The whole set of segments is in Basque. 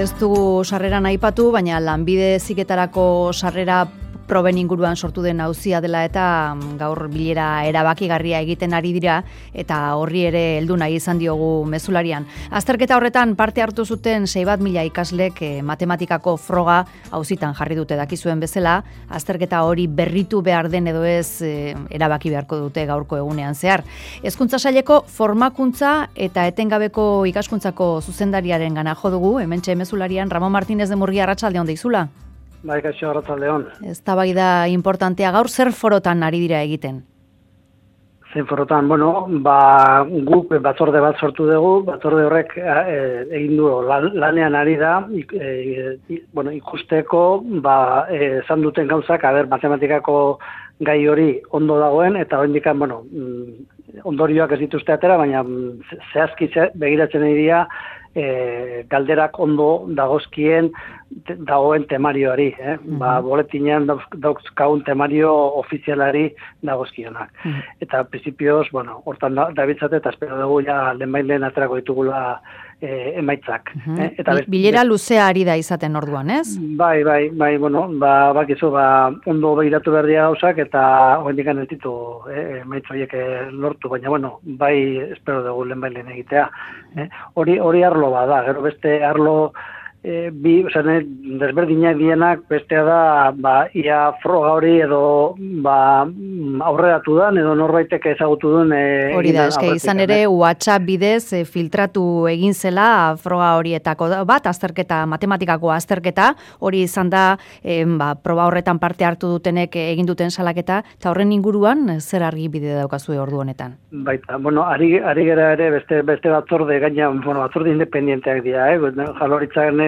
Ez du sarreran aipatu, baina lanbide heziketarako sarrera proben inguruan sortu den auzia dela eta gaur bilera erabakigarria egiten ari dira eta horri ere heldu nahi izan diogu mezularian. Azterketa horretan parte hartu zuten 6.000 ikaslek matematikako froga auzitan jarri dute dakizuen bezala, azterketa hori berritu behar den edo ez erabaki beharko dute gaurko egunean zehar. Hezkuntza saileko formakuntza eta etengabeko ikaskuntzako zuzendariaren gana jo dugu, hementxe mezularian Ramon Martínez de Murgia, arratsaldeon deizula. Bai, kaixo, arratsaldeon. Eztabaida importantea gaur zer forotan ari dira egiten? Zein forotan, guk batzorde bat sortu dugu, batzorde horrek egin du lanean ari da, ikusteko, esan duten gauzak, matematikako gai hori ondo dagoen, eta oraindik ondorioak ez dituzte atera, baina zehazki begiratzen ari dira, galderak ondo dagoen temarioari, boletinean dauzkagun temario ofizialari dagozkionak. Eta prinsipioz, hortan dabiltzate eta espero dugu ja lehenbailen aterako ditugula emaitzak. Bilera luzea ari da izaten orduan, ez? Bai, bakizu, ondo begiratu behar dira gauzak eta oraindik ez ditu emaitz horiek lortu, baina bai espero dugu lehenbailen egitea. Hori arlo bada, gero beste arlo desberdinak dienak, bestea da, ia froga hori edo aurreratu dan, edo norbaitek ezagutu duen. Hori da, izan ere WhatsApp bidez filtratu egin zela froga horietako bat, azterketa, matematikako azterketa, hori izan da, proba horretan parte hartu dutenek egin duten salaketa, eta horren inguruan, zer argi bide daukazue ordu honetan? Baita, ari gera ere beste batzorde gaina, batzorde independienteak dira, Jaurlaritzaren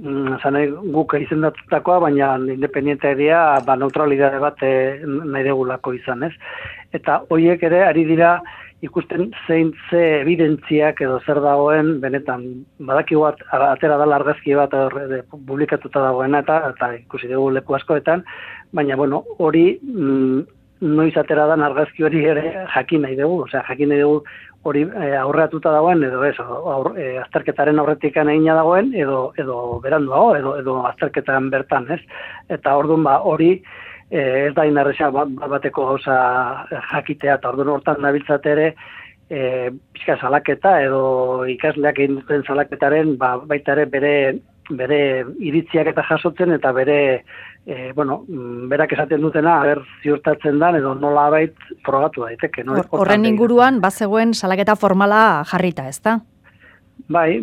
guk izendatutakoa, baina independienteak dira, neutralidade bat nahi degulako izan, ez? Eta horiek ere ari dira ikusten ze evidentziak edo zer dagoen, benetan, badakigu atera dela argazki bat publikatuta dagoena eta ikusi dugu leku askoetan, baina hori noiz atera dan argazki hori ere jakin nahi dugu, hori aurreatuta dagoen edo ez, azterketaren aurretik egina dagoen edo beranduago, edo azterketan bertan, ez? Eta orduan hori ez da inarreza bateko gauza jakitea, eta orduan hortan nabiltzate ere pixka salaketa edo ikasleak egin duten salaketaren baita ere bere iritziak eta jasotzen eta bere berak esaten dutena ziurtatzen dan edo nolabait frogatu daiteke. Horren inguruan bazegoen salaketa formala jarrita, ezta? Bai,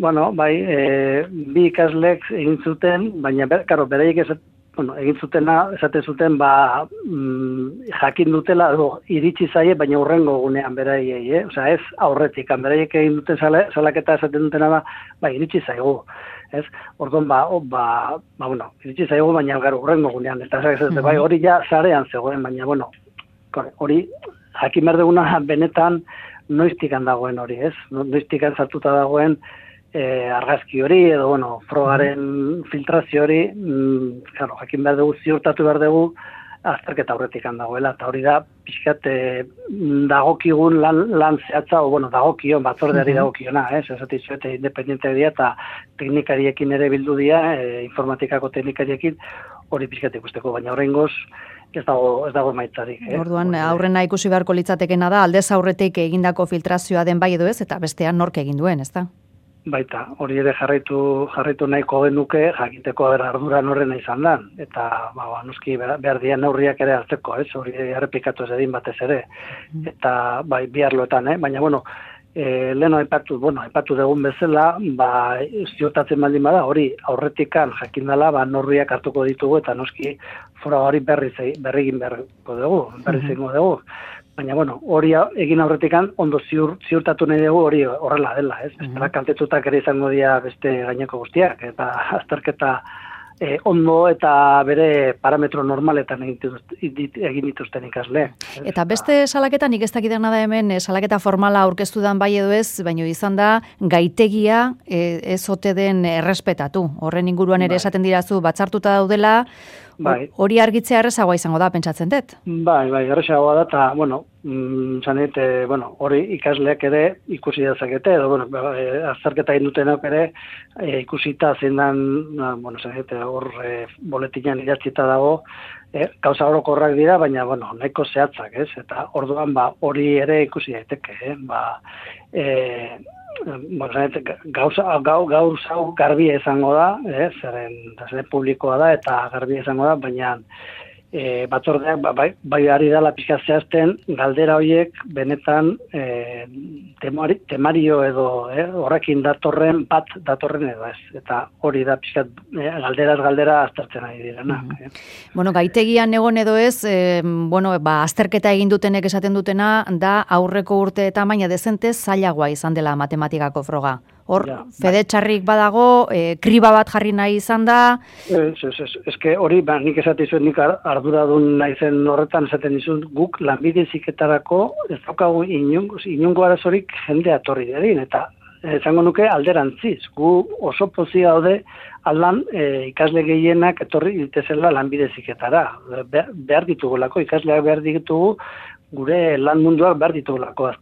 bi ikaslek egin zuten, baina beraiek egin zutena, esaten zuten, jakin dutela, iritsi zaie, baina hurrengo gunean beraiei, Osea, ez aurretik, beraiek egin duten salaketa esaten dutena iritsi zaigu. Ez, orduan, iritsi zaigu, baina hurrengo gunean, eta hori ja zarean zegoen, baina, hori jakin behar duguna benetan noiztikan dagoen hori, ez? Noiztikan sartuta dagoen argazki hori, edo, frogaren filtrazio hori, jakin behar dugu, ziurtatu behar dugu, azterketa aurretikan dagoela, eta hori da, pixkat dagokigun lan zehatza, dagokion, batzordeari dagokiona, esatizu eta independienteak dira, eta teknikariekin ere bildu dira, informatikako teknikariekin, hori pixkat ikusteko, baina horrengoz, ez dago maitzarik. Orduan, aurrena ikusi beharko litzatekena da, aldez aurretik egindako filtrazioa den bai edo ez, eta bestean nork egin duen, ezta? Baita, hori ere jarraitu nahiko genuke, jakiteko ardura norrena izan da, eta noski behar dian neurriak ere hartzeko, hori errepikatu ez edin batez ere, eta bi arloetan, baina lehen aipatu dugun bezala, ziurtatzen baldin bada, hori aurretikan jakin dela, neurriak hartuko ditugu, eta noski fora hori berriz egin egingo dugu. Baina, hori egin aurretikan ondo ziurtatu nahi dugu hori horrela dela, ez? Bestela kaltetutak ere izango dira beste gaineko guztiak, eta azterketa ondo eta bere parametro normaletan egin dituzten ikasle. Eta beste salaketa, nik ez dakidana da hemen, salaketa formala aurkeztu dan bai edo ez, baina izan da gaitegia ez ote den errespetatu. Horren inguruan ere esaten dirazu batzartuta daudela, Bai. Hori argitzea errezagoa izango da, pentsatzen dut? Bai, errezagoa da, eta, hori ikasleak ere ikusi dezakete, edo, azterketa egin dutenak ere ikusita zein dan, hor boletinan idatzita dago, gauza orokorrak dira, baina, nahiko zehatzak, ez? Eta orduan, hori ere ikusi daiteke, gaur zau garbia izango da, zeren publikoa da eta garbia izango da, baina batzordeak bai ari dela pixka zehazten galdera horiek benetan temario edo horrekin datorren edo ez. Eta hori da pixka galderaz galdera aztertzen ari direnak. Gaitegian egon edo ez, azterketa egin dutenek esaten dutena da aurreko urteetan baina dezentez zailagoa izan dela matematikako froga. Hor, fede txarrik badago, kriba bat jarri nahi izan da. Eske hori, nik esate izuen, nik arduradun naizen horretan esaten izun, guk lanbide heziketarako ez daukagu inongo arazorik jende atorri dedin, eta esango nuke alderantziz. Gu oso pozia daude aldan ikasle gehienak etorri ditezela lanbide heziketara. Behar ditugulako, ikasleak behar ditugu, gure lan munduak behar ditugulako.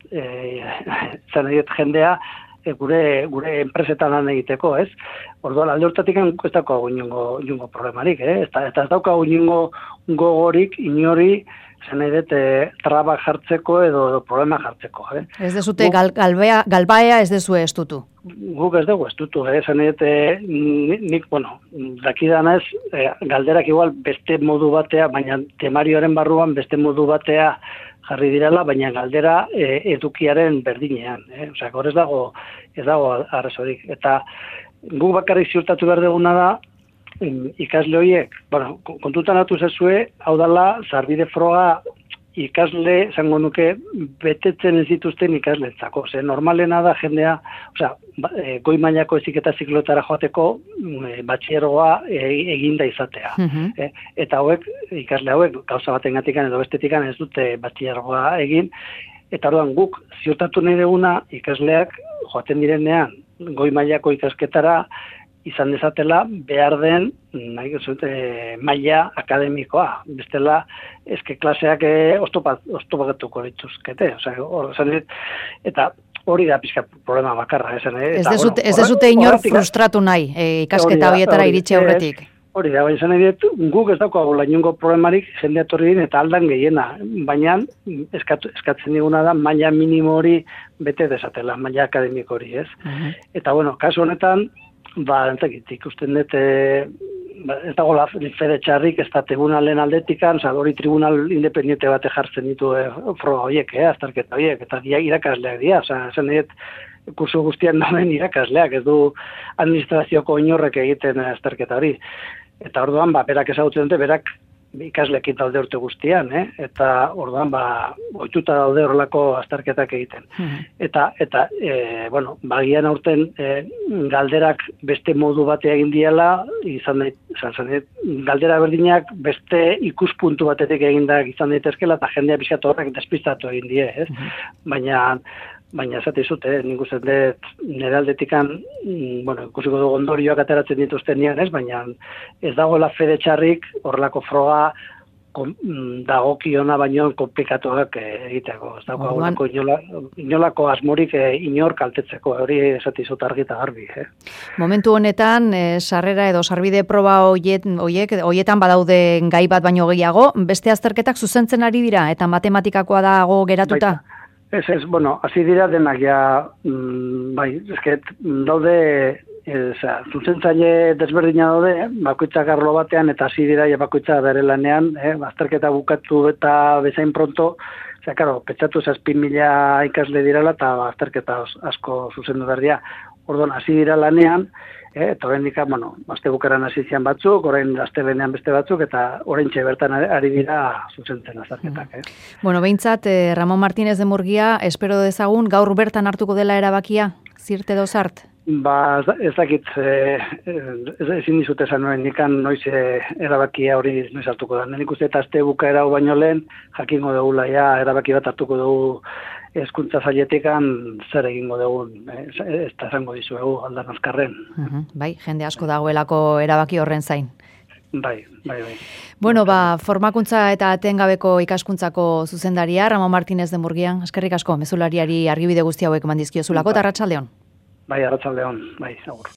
Zan egiet jendea, gure enpresetan lan egiteko, ez? Orduan, alde hortatik ez daukagu inongo problemarik, ez daukagu inongo gogorik, inori, zen edet, trabak jartzeko edo problema jartzeko, Ez dezute, galbaea ez dezue estutu? Guk ez dugu estutu, zen edet, nik, dakidanez, galderak igual beste modu batea, baina temarioaren barruan beste modu batea jarri direla, baina galdera edukiaren berdinean. Hor ez dago arrazorik. Eta guk bakarrik ziurtatu behar duguna da, ikasle horiek, kontutan hartu zezue, hau dela, sarbide froga ikasle, zango nuke, betetzen ez dituzten ikaslentzako. Normalena da jendea, goi mailako heziketa zikloetara joateko batxiergoa eginda izatea. Eta ikasle hauek, gauza batengatikan edo bestetikan ez dute batxiergoa egin, eta orduan guk ziurtatu nahi duguna ikasleak joaten direnean goi mailako ikasketara izan dezatela behar den maila akademikoa. Bestela, eske klaseak oztopatuko dituzkete. Eta hori da pixka problema bakarra. Ez dezute inor frustratu nahi ikasketa horietara iritsi aurretik. Hori da, baina guk ez daukagu inongo problemarik jende atorri din eta aldan gehiena. Baina eskatzen diguna da maila minimo hori bete dezatela, maila akademiko hori, ez? Eta, kasu honetan, ikusten dut, ez dago fede txarrik, ez da tribunalen aldetikan, hori tribunal independiente bate jartzen ditu froga horiek, azterketa horiek, eta irakasleak dira, esan dut, kurso guztian dauden irakasleak, ez du administrazioko inorrek egiten azterketa hori. Eta orduan, berak ezagutzen dute, berak ikasleekin daude urte guztian, eta orduan, ohituta daude horrelako azterketak egiten. Eta bagian aurten galderak beste modu batea egin diela, izan galdera berdinak beste ikuspuntu batetik egindak izan daitezkela, eta jendea pixkat horrek despistatu egin die, Baina esate izut, nik uste dut nire aldetikan, ikusiko dugu ondorioak ateratzen dituzten nian, baina ez dagoela fede txarrik horrelako froga dagokiona baino komplikatuak egiteko. Ez dago inolako asmorik inor kaltetzeko, hori esate izut argi eta garbi. Momentu honetan, sarrera edo sarbide proba horietan badaude gai bat baino gehiago, beste azterketak zuzentzen ari dira eta matematikakoa dago geratuta? Ez, hasi dira denak daude, zuzentzaile desberdina daude, bakoitzak arlo batean, eta hasi dira bakoitza bere lanean, azterketa bukatu eta bezain pronto, pentsatu 7.000 ikasle direla, eta azterketa asko zuzendu behar dira. Orduan, hasi dira lanean, eta oraindik, aste bukaran hasi zian batzuk, orain astelehenean beste batzuk, eta oraintxe bertan ari dira zuzentzen azterketak. Behintzat, Ramon Martínez de Murgia, espero dezagun, gaur bertan hartuko dela erabakia, zirte dozart? Ez dakit, ezin dizut esan nikan noiz erabakia hori noiz hartuko da. Nik uste eta aste bukaera baino lehen, jakingo dugula erabaki bat hartuko dugu hezkuntza sailetikan zer egingo dugun, ez da esango dizuegu aldan azkarren. Bai, jende asko dagoelako erabaki horren zain. Bai. Bueno, formakuntza eta etengabeko ikaskuntzako zuzendaria, Ramon Martínez de Murgian, eskerrik asko, mezulariari argibide guzti hauek eman dizkiozulako, eta arratsaldeon. Bai, arratsaldeon, bai, agur.